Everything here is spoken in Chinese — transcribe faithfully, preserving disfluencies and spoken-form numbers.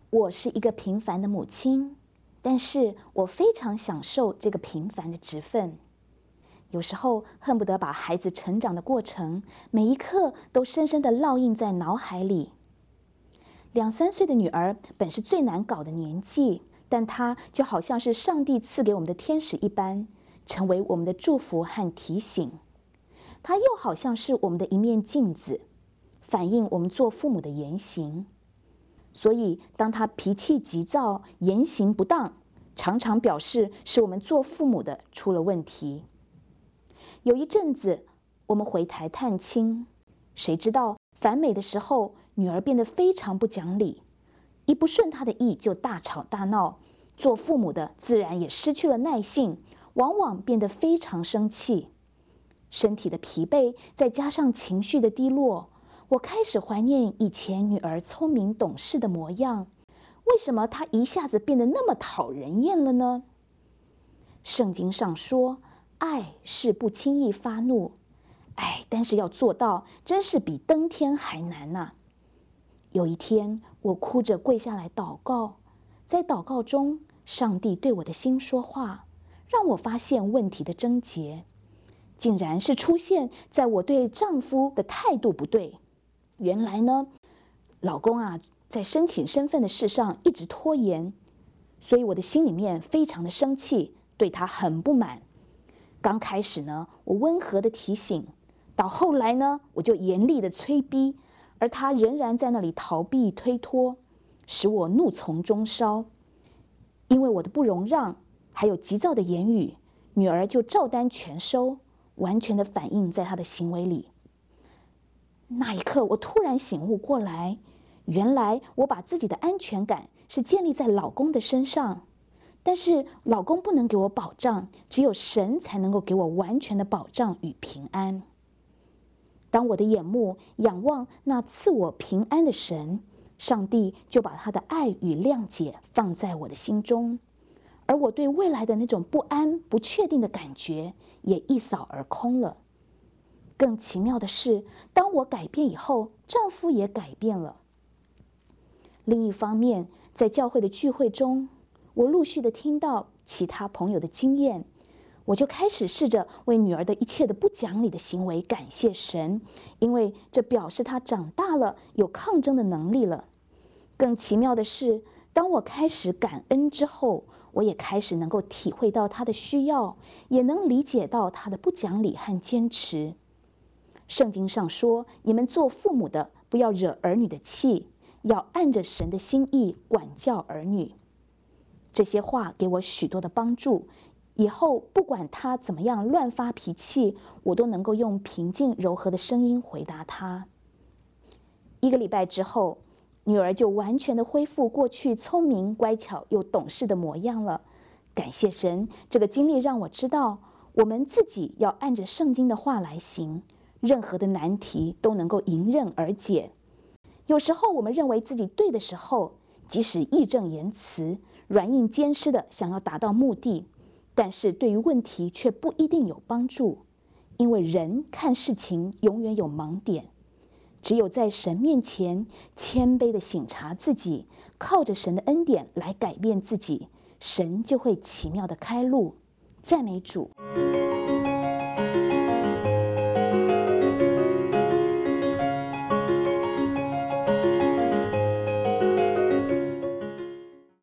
我是一个平凡的母亲，但是我非常享受这个平凡的职分。有时候恨不得把孩子成长的过程每一刻都深深地烙印在脑海里。两三岁的女儿本是最难搞的年纪，但她就好像是上帝赐给我们的天使一般，成为我们的祝福和提醒。她又好像是我们的一面镜子，反映我们做父母的言行。所以当她脾气急躁、言行不当，常常表示是我们做父母的出了问题。有一阵子我们回台探亲，谁知道返美的时候，女儿变得非常不讲理，一不顺她的意就大吵大闹，做父母的自然也失去了耐性，往往变得非常生气。身体的疲惫再加上情绪的低落，我开始怀念以前女儿聪明懂事的模样。为什么她一下子变得那么讨人厌了呢？圣经上说，爱是不轻易发怒，哎，但是要做到，真是比登天还难呐、啊。有一天，我哭着跪下来祷告，在祷告中，上帝对我的心说话，让我发现问题的症结，竟然是出现在我对丈夫的态度不对。原来呢，老公啊，在申请身份的事上一直拖延，所以我的心里面非常的生气，对他很不满。刚开始呢，我温和的提醒，到后来呢，我就严厉的催逼，而他仍然在那里逃避推脱，使我怒从中烧。因为我的不容让，还有急躁的言语，女儿就照单全收，完全的反映在她的行为里。那一刻，我突然醒悟过来，原来我把自己的安全感是建立在老公的身上。但是老公不能给我保障，只有神才能够给我完全的保障与平安。当我的眼目仰望那赐我平安的神，上帝就把他的爱与谅解放在我的心中，而我对未来的那种不安、不确定的感觉也一扫而空了。更奇妙的是，当我改变以后，丈夫也改变了。另一方面，在教会的聚会中，我陆续的听到其他朋友的经验，我就开始试着为女儿的一切的不讲理的行为感谢神，因为这表示她长大了，有抗争的能力了。更奇妙的是，当我开始感恩之后，我也开始能够体会到她的需要，也能理解到她的不讲理和坚持。圣经上说，你们做父母的不要惹儿女的气，要按着神的心意管教儿女。这些话给我许多的帮助，以后不管他怎么样乱发脾气，我都能够用平静柔和的声音回答他。一个礼拜之后，女儿就完全的恢复过去聪明乖巧又懂事的模样了。感谢神，这个经历让我知道，我们自己要按着圣经的话来行，任何的难题都能够迎刃而解。有时候我们认为自己对的时候，即使义正言辞、软硬兼施的想要达到目的，但是对于问题却不一定有帮助，因为人看事情永远有盲点。只有在神面前谦卑的省察自己，靠着神的恩典来改变自己，神就会奇妙的开路。赞美主。